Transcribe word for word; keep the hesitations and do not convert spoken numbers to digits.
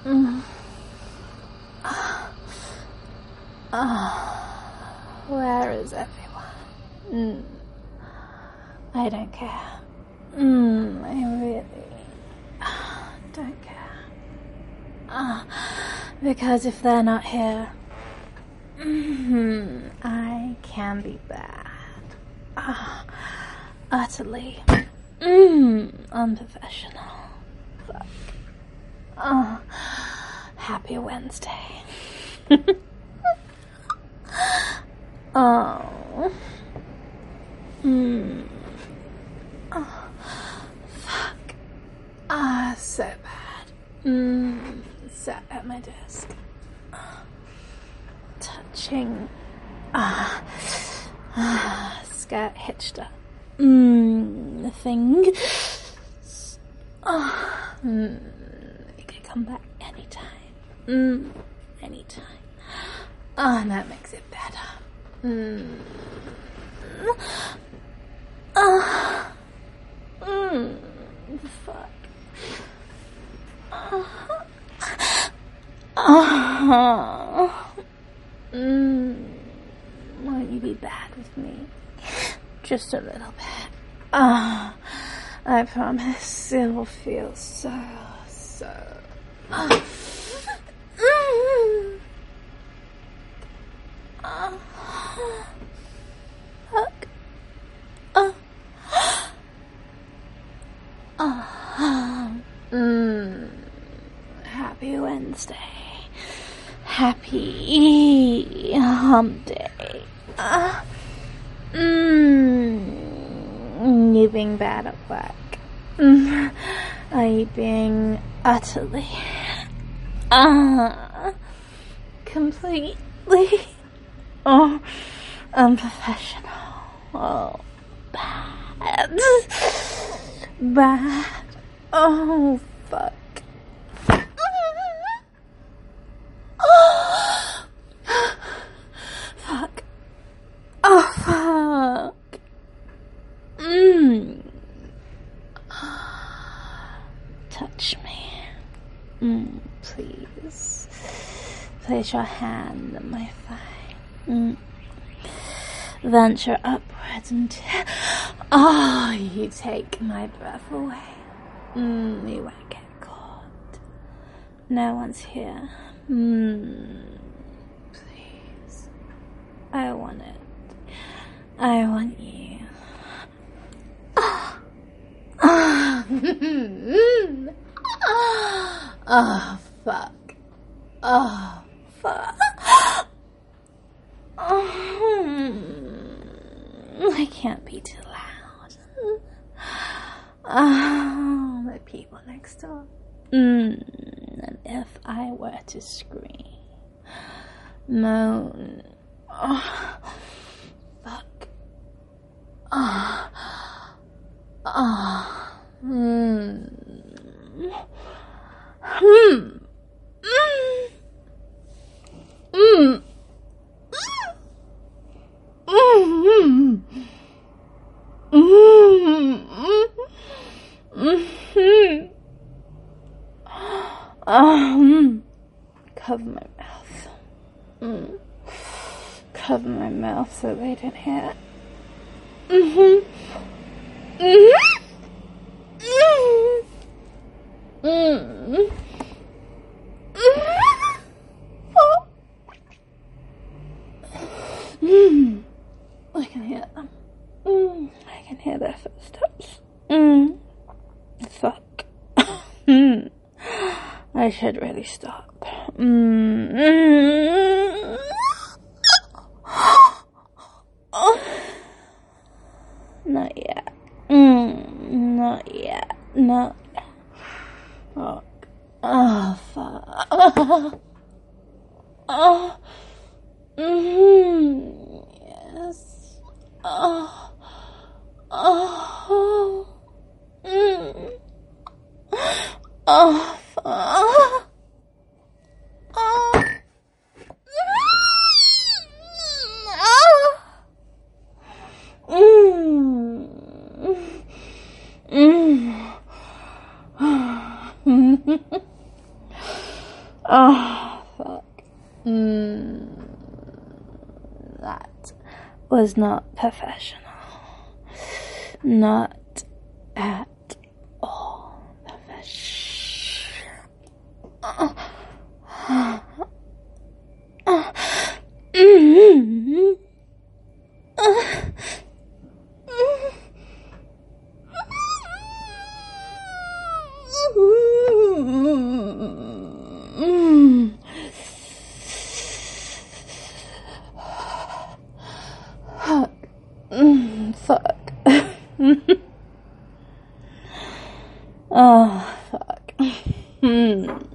Mm. Oh, where is everyone? Mm. I don't care. Mm, I really don't care. Uh, because if they're not here, mm, I can be bad. Uh, utterly mm, unprofessional. Fuck. Oh, happy Wednesday. Oh. Mm. Oh. Fuck. Ah, so bad. Mm. Sat at my desk. Touching. Ah. Ah. Skirt hitched up. Mmm. The thing. Ah. Mm. You can come back anytime. Mmm. Anytime. Ah, that makes it better. Mm. Ah. Mm. Fuck. Ah. Ah. Mm. Won't you be bad with me? Just a little bit. Ah. I promise it will feel so, so. Ah. Mm. Ah. Fuck. Ah. Ah. Mm. Happy Wednesday. Happy hump day. Ah. Mm. You being bad at work. Mm. Are you being utterly ah completely oh unprofessional? Oh, bad. Bad. Oh, fuck. Oh. Fuck. Oh, fuck. Mm. Touch me. Mm, please. Place your hand on my thigh. Mm. Venture upwards until... Oh, you take my breath away. Mm, you won't get caught. No one's here. Mm, please. I want it. I want you. Oh, oh fuck. Oh, fuck. Oh, I can't be too loud. Oh, the people next door. Mm, and if I were to scream, moan, oh, fuck. Oh, oh, hmm, hmm, mm, mm. Mm-hmm. Mm-hmm. Mm-hmm. Um, cover my mouth. Mm. Cover my mouth so they don't hear. Mm-hmm. Mm-hmm. Mm-hmm. Mm-hmm. Mm. I can hear them. Mm. I can hear their footsteps. Mm. Fuck. Mm. I should really stop. Mm. Mm. Not yet. Mm. Not yet. Not yet. Fuck. Oh, fuck. Oh. Mm-hmm. Yes. Oh. Oh. Mm. Oh. Fuck. Oh. Mm. Mm. Mm. Oh, fuck. Mm, that was not professional. Not at all professional. Uh, uh, mm, uh, mm. Fuck. Mm, fuck. Oh, fuck. Hmm.